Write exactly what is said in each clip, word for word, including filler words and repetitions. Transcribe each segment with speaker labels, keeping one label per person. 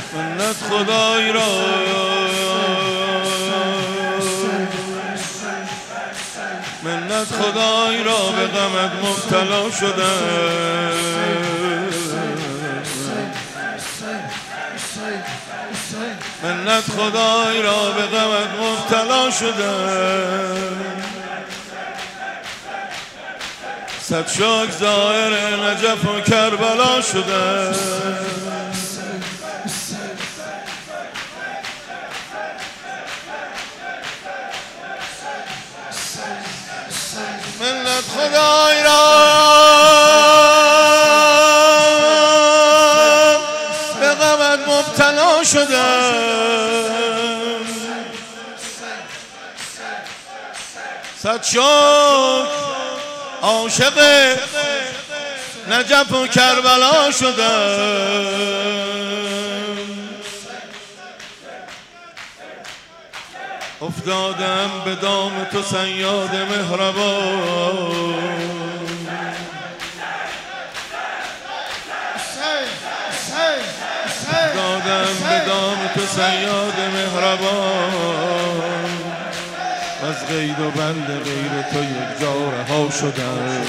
Speaker 1: منت خدای را منت خدای را به غمت مبتلا شدم منت خدای را به غمت مبتلا شدم صد شاک ظاهر نجف و کربلا شدم منت خدای را به غمت مبتلا شدم صد شاک عاشق نجف و کربلا شدم افتادم به دام تو صیاد مهربان افتادم به دام تو صیاد مهربان از قید و بند غیر تو یک جا رها شدم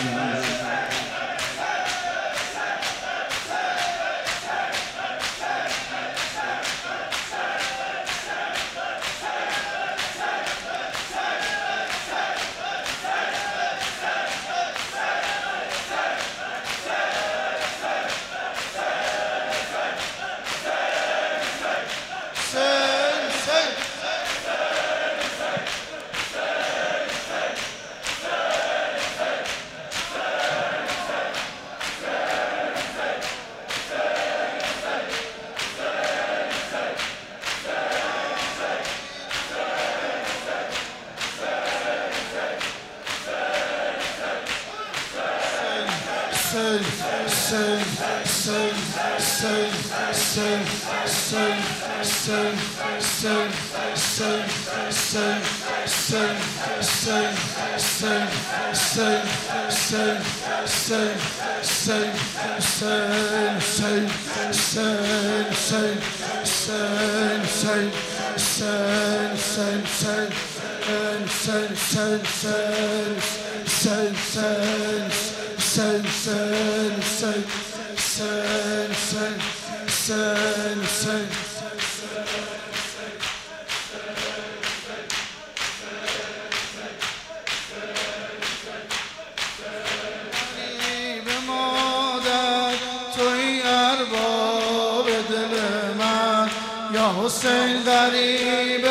Speaker 2: حسین غریب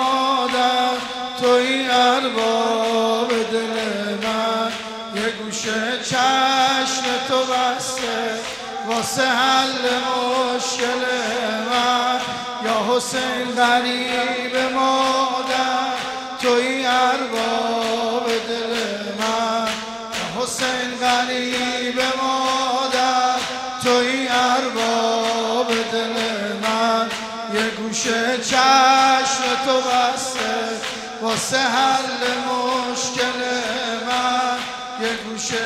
Speaker 2: مادر توی ارباب دل من یه گوشه چشم تو بسته واسه حل مشکل من یا حسین غریب مادر توی ارباب دل من یا حسین غریب مادر توی ارباب دل من یه گوشه چشم تو بسته واسه حل مشکل من یه گوشه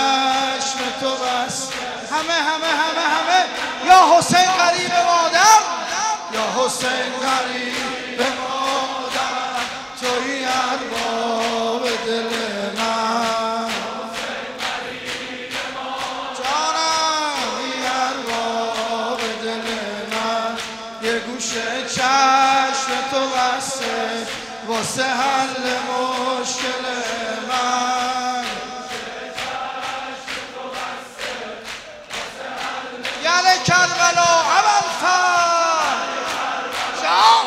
Speaker 2: چشم تو بسته همه همه همه همه یا حسین غریب مادر یا حسین غریب مادر توی ارباب دل من چشم تو بسته واسه حل مشکل من یعنی کربلا ابوالفضل جان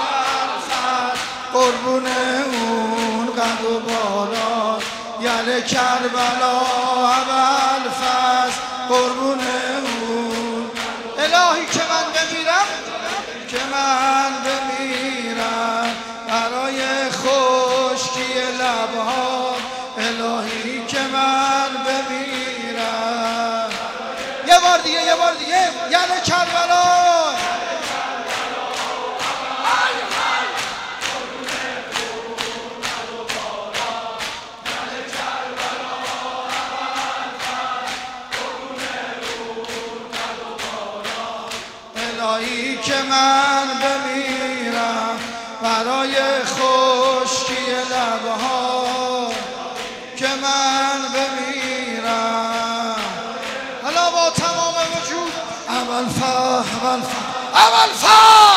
Speaker 2: قربون اون قد و بالا یعنی کربلا ابوالفضل قربون اون الهی که من بمیرم که من بمیرم برای خشکی لبها الهی که من بمیرم یه بار دیگه یه بار دیگه یعنی کربلا الهی که من بمیرم برای خشکی لبها، که من بمیرم حالا با تمام وجود. اول فا اول فا اول فا